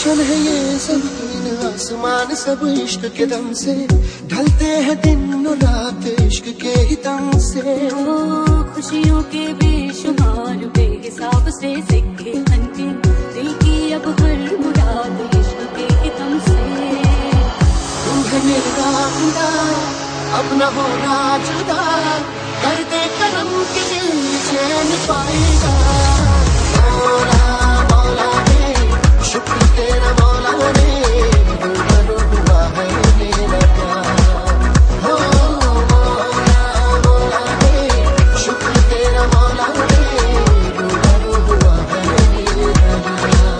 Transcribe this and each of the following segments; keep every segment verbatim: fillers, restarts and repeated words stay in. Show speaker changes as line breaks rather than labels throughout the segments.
रोशन है ये ज़मीन आसमान सब इश्क के दम से, ढलते हैं दिन और रात इश्क के ही दम से।
ओ खुशियों के बेशुमार बेहिसाब से सिक्के बनके, दिल की अब हर मुराद इश्क के ही दम से।
तू है मेरा खुदा अब न होना जुदा, कर दे करम के दिल चैन पाएगा। मौला मौला ने शुक्र तेरा मौला ने, रूबरू हुआ है मेरा प्यार। हो मौला मौला ने शुक्र तेरा मौला ने, रूबरू हुआ है मेरा प्यार।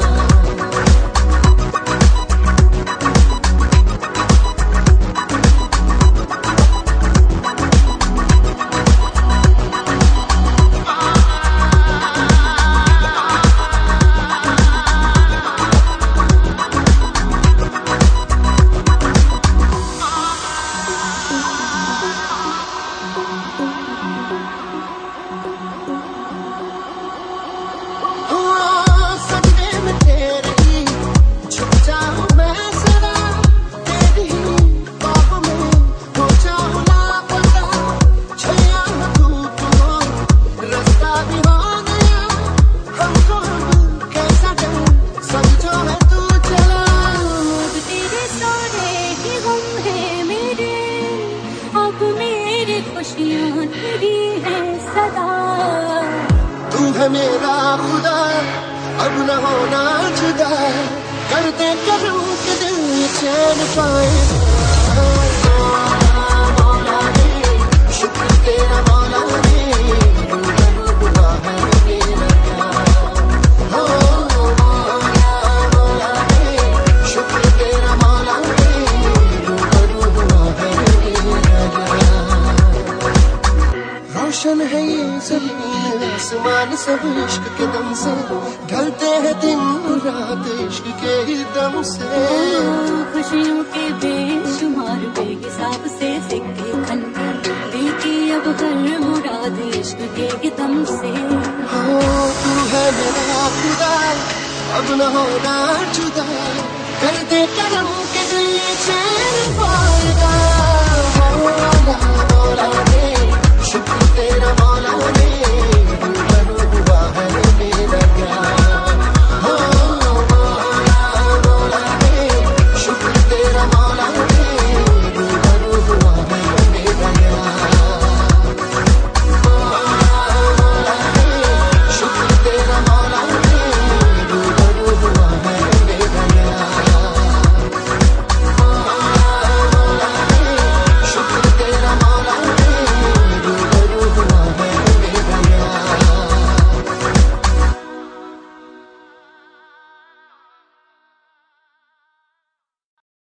खुशियाँ तेरी है सदा।
तू है मेरा खुदा अब न होना जुदा, कर दे करूँ के दिल चैन पाएगा। मौला ने शुक्र तेरा मौला ने, रूबरू हुआ है मेरा प्यार। हो मौला मौला ने शुक्र तेरा मौला ने, रूबरू हुआ है मेरा प्यार। रोशन है ये ज़मीन आसमान सब इश्क के दम से, ढलते हैं दिन रात इश्क के ही दम से।
खुशियों के बेशुमार बेहिसाब से सिक्के बनके, दिल की अब हर मुराद इश्क के ही दम से।
हो तू है मेरा खुदा अब न होना जुदा, कर दे करम के